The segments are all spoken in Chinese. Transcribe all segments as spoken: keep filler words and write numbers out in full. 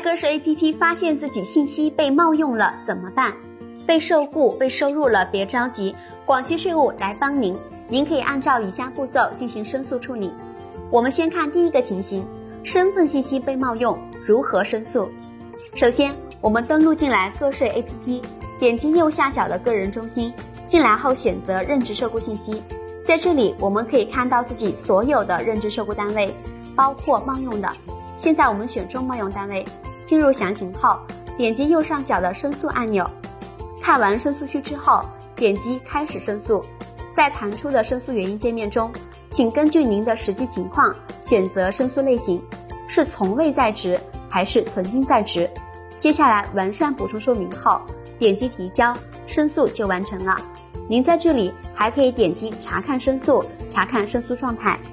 个税 A P P 发现自己信息被冒用了怎么办？被受雇、被收入了别着急，广西税务来帮您。您可以按照以下步骤进行申诉处理。我们先看第一个情形，身份信息被冒用，如何申诉？首先，我们登录进来个税 A P P， 点击右下角的个人中心，进来后选择任职受雇信息。在这里，我们可以看到自己所有的任职受雇单位，包括冒用的。现在我们选中冒用单位，进入详情后，点击右上角的申诉按钮。看完申诉区之后，点击开始申诉。在弹出的申诉原因界面中，请根据您的实际情况选择申诉类型，是从未在职还是曾经在职。接下来完善补充说明后，点击提交，申诉就完成了。您在这里还可以点击查看申诉，查看申诉状态。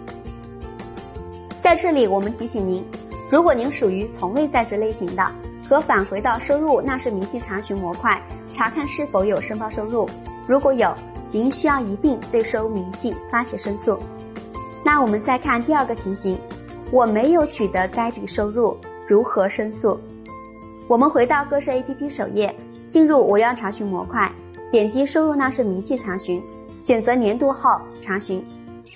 在这里我们提醒您，如果您属于从未在职类型的，可返回到收入纳税明细查询模块，查看是否有申报收入，如果有，您需要一并对收入明细发起申诉。那我们再看第二个情形，我没有取得该笔收入，如何申诉？我们回到个税 A P P 首页，进入我要查询模块，点击收入纳税明细查询，选择年度后查询。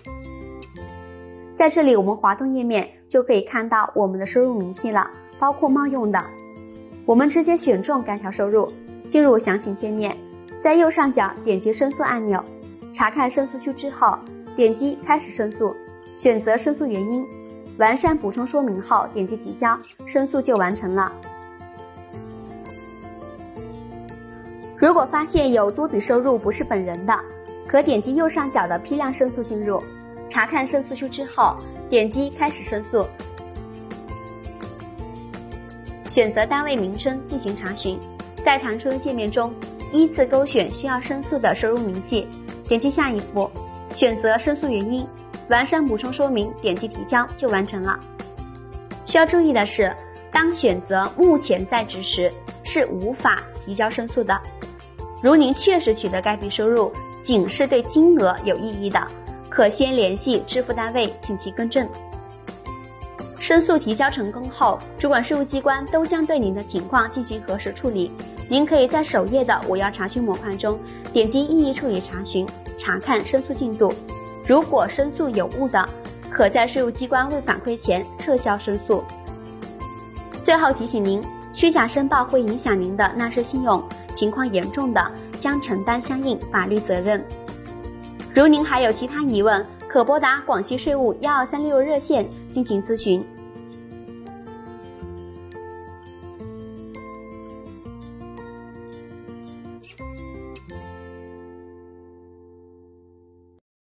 在这里我们滑动页面就可以看到我们的收入明细了，包括冒用的。我们直接选中该条收入，进入详情界面，在右上角点击申诉按钮，查看申诉区之后，点击开始申诉，选择申诉原因，完善补充说明后点击提交，申诉就完成了。如果发现有多笔收入不是本人的，可点击右上角的批量申诉进入，查看申诉区之后，点击开始申诉，选择单位名称进行查询。在弹出的界面中，依次勾选需要申诉的收入明细，点击下一步，选择申诉原因，完善补充说明，点击提交就完成了。需要注意的是，当选择目前在职时，是无法提交申诉的。如您确实取得该笔收入，仅是对金额有异议的，可先联系支付单位请其更正。申诉提交成功后，主管税务机关都将对您的情况进行核实处理。您可以在首页的我要查询模块中点击异议处理查询，查看申诉进度。如果申诉有误的，可在税务机关未反馈前撤销申诉。最后提醒您，虚假申报会影响您的纳税信用，情况严重的将承担相应法律责任。如您还有其他疑问，可拨打广西税务一二三六热线进行咨询。